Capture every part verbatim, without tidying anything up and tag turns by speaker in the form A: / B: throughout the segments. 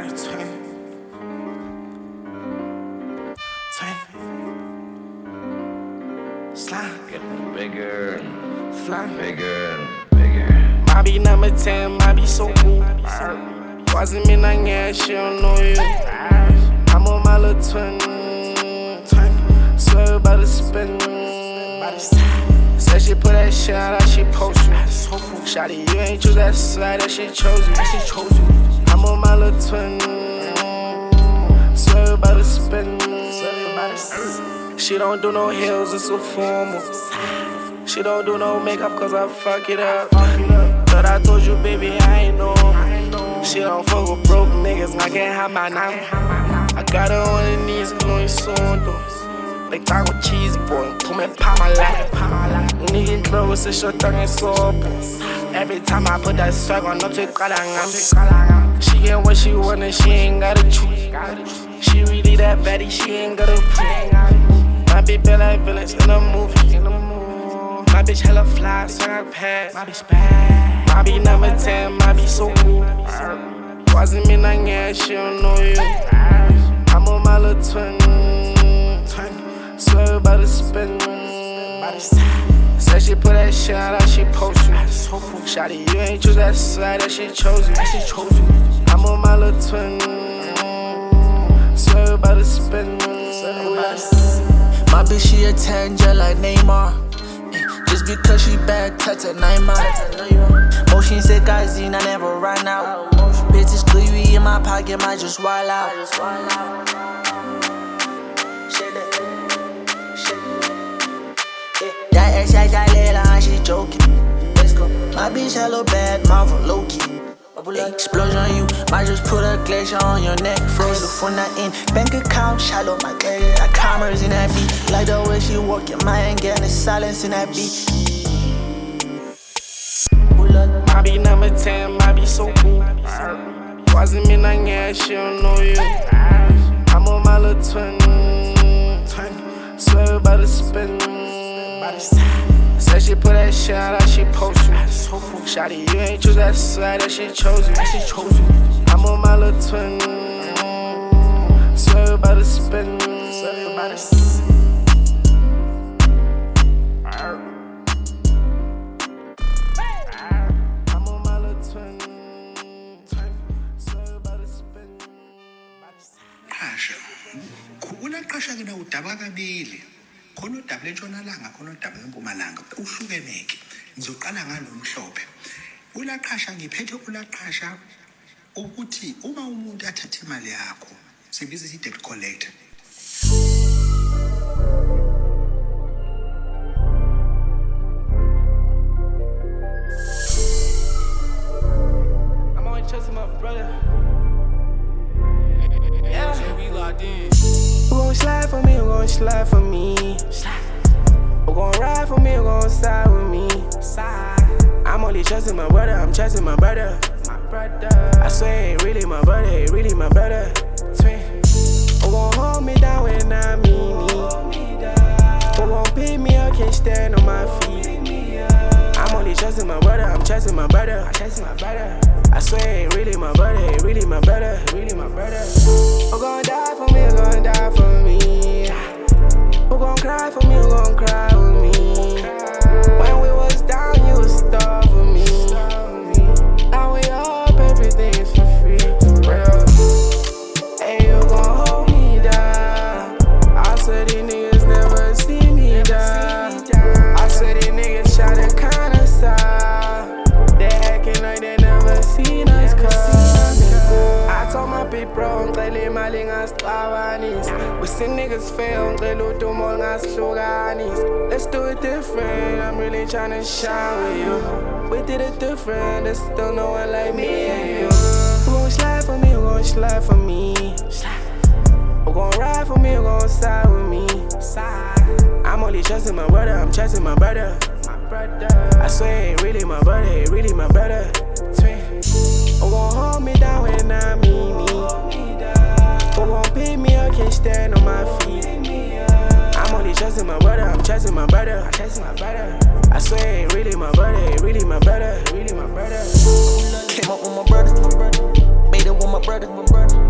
A: Slime. Getting bigger,
B: Fly.
A: bigger, bigger.
B: My be number ten, my be so cool. Wasn't me nang yeah, she don't know you. I'm on my little twin. Swear about to spin. Said she put that shit out, that she post you. Shawty, you ain't choose that side, that she chose you. I'm on my little twin. Swear about to spin. She don't do no heels, it's so formal. She don't do no makeup cause I fuck it up. Thought I told you, baby, I ain't know. She don't fuck with broke niggas, I can't have my name. I got her on her knees, no insundo. Like taco cheese, boy, come and pop my lap. Nigga, bro, it's a short tongue and soap. Every time I put that swag on, no take kalanga. She get what she want and she ain't gotta choose. She really that baddie, she ain't gotta prove. My bitch feel like villains in a movie. My bitch hella fly, swag I pass. My bitch bad. My bitch number ten, my bitch so cool. Wasn't me nang yeah, she don't know you. I'm on my little twin. Swear about to spin. Said she put that shit out, that she post you. Shawty, you ain't choose that side, that she chose you. I'm on my little twin. Swear about to spin.
C: My bitch, she a ten, just like Neymar. Just because she bad, touch a Neymar. Motion sick, Zine, I never run out. Bitches glue in my pocket, might just wild out. That ex like that later, she joking. Let's go. My bitch hella bad, Marvel low-key. Explosion on you, might just put a glacier on your neck. Froze the phone not in. Bank account, shallow my credit. I commerce in that beat. Like the way she walk, your mind getting the silence in that beat.
B: My be number ten, my be so cool. Wasn't me nang yeah, she don't know you. I'm on my little twin. Swear about to spin. Said she put that shit out, that she post you. Shawty, you ain't choose that side, that she chose you. I'm on my little twin. Swear about to spin. I'm on my little twin. Swear about to spin.
D: Qasha. Unaqasha ke na udaba kabili. Khona udaba lentshonalanga, khona udaba empumalanga. Uhlukeneke. Ngizoqala ngalomhlophe. Ulaqasha ngiphethe ulaqasha ukuthi uma umuntu athathe imali yakho, sibiza i-debt collector.
B: I'm only trusting my brother. Yeah, we locked in. Who gon' slide for me? Who gon' slide for me? Who gon' ride for me? Who gon' side with me? I'm only trusting my brother. I'm trusting my brother. My brother. I swear, ain't really my brother. Ain't really my brother. Twin. Who gon' hold me down when I mean me? Who gon' pick me up? Can't stand on my feet. I'm only trusting my brother. I'm trusting my brother. I'm trusting my brother. I swear, ain't really my brother. Ain't really my brother. Really my brother. Who gon' die for me? Who gon' die for me? Who gon' cry for me? Who gon' cry with me? When we was down, you was starving for me. Now we up, everything is for free, for real. Hey, you gon' hold me down. I said these niggas never see me down. I said these niggas try to kinda stop. They acting like they never seen us come. I told my people, ngicela imali ngasixabanisi. We see niggas fail, ngicela udumo ngasihlukanisi. Let's do it different, I'm really tryna shine with you. We did it different, there's still no one like me and you. Who gon' slide for me, who gon' slide for me? Who gon' ride for me, who gon' side with me? I'm only trusting my brother, I'm trusting my brother. I swear, ain't really my brother, ain't really my brother. Who gon' hold me down when I mean me? Who gon' pick me up, can't stand on my feet? I'm only trusting my brother, I'm trusting my brother. I'm trusting my brother. I swear, ain't really my brother, ain't really my brother, really my brother.
C: Came up with my brother, made it with my brother, my brother.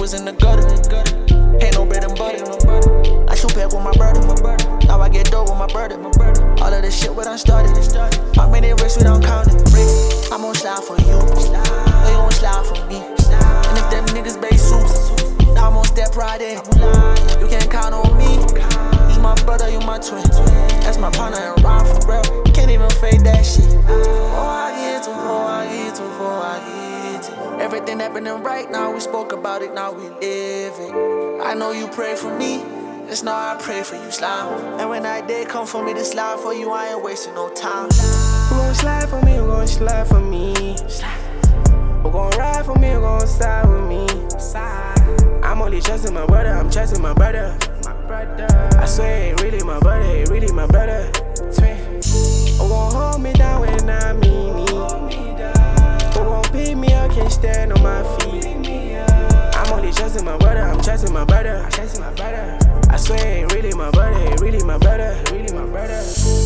C: was in the gutter. Ain't no bread and butter. I shoot pack with my brother. Now I get dope with my brother. All of this shit we done started. How many risks we done counted? I'm gon' slide for you. No, you gon' slide for me. And if them niggas base suits, I'm gon' step right in. You can't count on me. You my brother, you my twin. That's my partner and ride for real. Can't even fake that shit. Oh, I get to, oh, I get to, oh, I get to. Everything happening right now, we spoke about it, now we live it. I know you pray for me, just know I pray for you, slime. And when that day come for me to slide for you, I ain't wasting no time.
B: Who gon' slide for me, who gon' slide for me? Who gon' ride for me, who gon' side with me? I'm only trusting my brother, I'm trusting my brother. I swear it ain't really my brother, it ain't really my brother. Who gon' hold me down when I'm in need? Who gon' pick me up, can't stand on my feet? I'm only trusting my brother, I'm trusting my brother. I swear it ain't really my brother, it ain't really my brother, really my brother.